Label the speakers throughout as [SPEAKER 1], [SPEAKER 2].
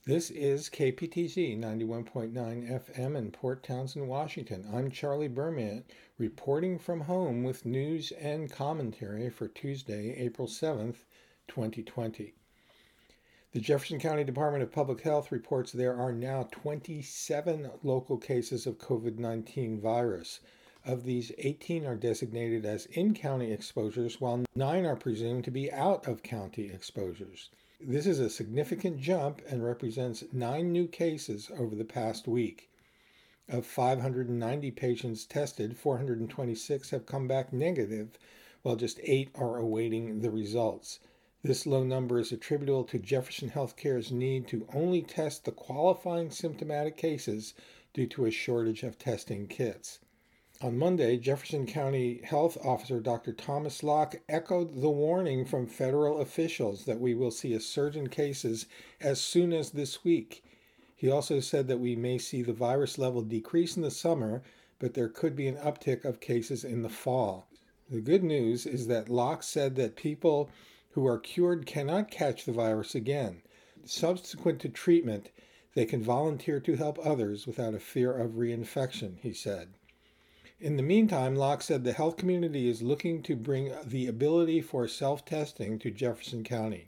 [SPEAKER 1] This is KPTZ 91.9 FM in Port Townsend, Washington. I'm Charlie Berman, reporting from home with news and commentary for Tuesday, April 7th, 2020. The Jefferson County Department of Public Health reports there are now 27 local cases of COVID-19 virus. Of these, 18 are designated as in-county exposures, while 9 are presumed to be out-of-county exposures. This is a significant jump and represents 9 new cases over the past week. Of 590 patients tested, 426 have come back negative, while just 8 are awaiting the results. This low number is attributable to Jefferson Healthcare's need to only test the qualifying symptomatic cases due to a shortage of testing kits. On Monday, Jefferson County Health Officer Dr. Thomas Locke echoed the warning from federal officials that we will see a surge in cases as soon as this week. He also said that we may see the virus level decrease in the summer, but there could be an uptick of cases in the fall. The good news is that Locke said that people who are cured cannot catch the virus again. Subsequent to treatment, they can volunteer to help others without a fear of reinfection, he said. In the meantime, Locke said the health community is looking to bring the ability for self-testing to Jefferson County.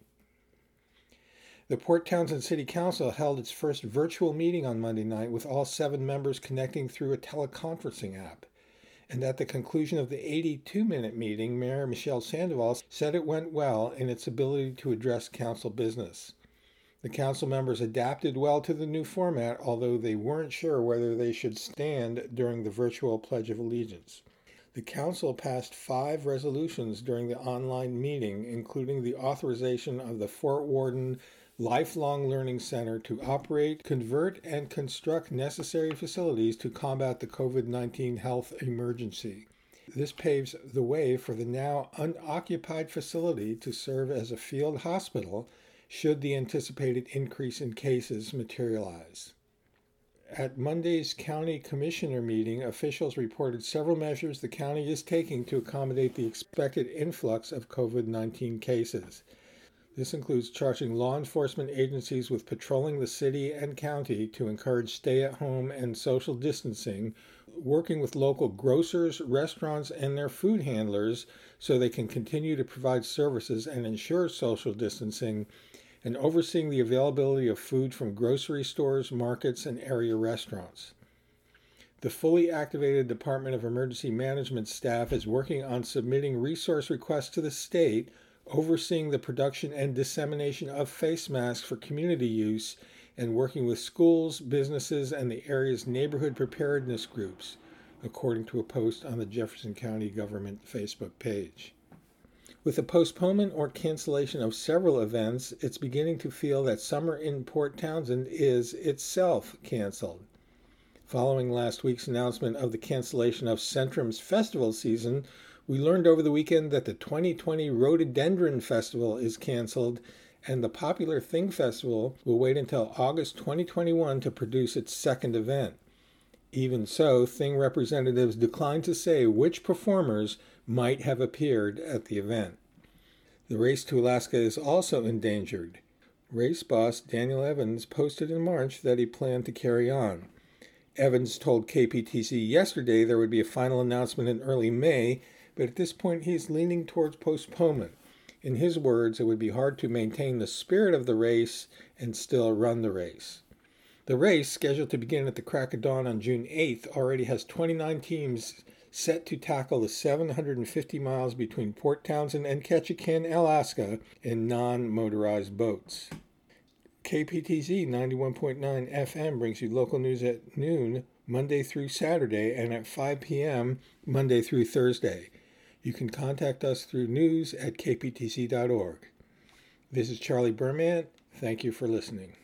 [SPEAKER 1] The Port Townsend City Council held its first virtual meeting on Monday night with all 7 members connecting through a teleconferencing app. And at the conclusion of the 82-minute meeting, Mayor Michelle Sandoval said it went well in its ability to address council business. The council members adapted well to the new format, although they weren't sure whether they should stand during the virtual Pledge of Allegiance. The council passed 5 resolutions during the online meeting, including the authorization of the Fort Worden Lifelong Learning Center to operate, convert, and construct necessary facilities to combat the COVID-19 health emergency. This paves the way for the now unoccupied facility to serve as a field hospital should the anticipated increase in cases materialize. At Monday's county commissioner meeting, officials reported several measures the county is taking to accommodate the expected influx of COVID-19 cases. This includes charging law enforcement agencies with patrolling the city and county to encourage stay-at-home and social distancing, working with local grocers, restaurants, and their food handlers so they can continue to provide services and ensure social distancing, and overseeing the availability of food from grocery stores, markets, and area restaurants. The fully activated Department of Emergency Management staff is working on submitting resource requests to the state, overseeing the production and dissemination of face masks for community use, and working with schools, businesses, and the area's neighborhood preparedness groups, according to a post on the Jefferson County Government Facebook page. With the postponement or cancellation of several events, it's beginning to feel that summer in Port Townsend is itself canceled. Following last week's announcement of the cancellation of Centrum's festival season, we learned over the weekend that the 2020 Rhododendron Festival is canceled, and the popular Thing Festival will wait until August 2021 to produce its second event. Even so, Thing representatives declined to say which performers might have appeared at the event. The race to Alaska is also endangered. Race boss Daniel Evans posted in March that he planned to carry on. Evans told KPTC yesterday there would be a final announcement in early May, but at this point he's leaning towards postponement. In his words, it would be hard to maintain the spirit of the race and still run the race. The race, scheduled to begin at the crack of dawn on June 8th, already has 29 teams set to tackle the 750 miles between Port Townsend and Ketchikan, Alaska, in non-motorized boats. KPTZ 91.9 FM brings you local news at noon, Monday through Saturday, and at 5 p.m., Monday through Thursday. You can contact us through news@kptc.org. This is Charlie Berman. Thank you for listening.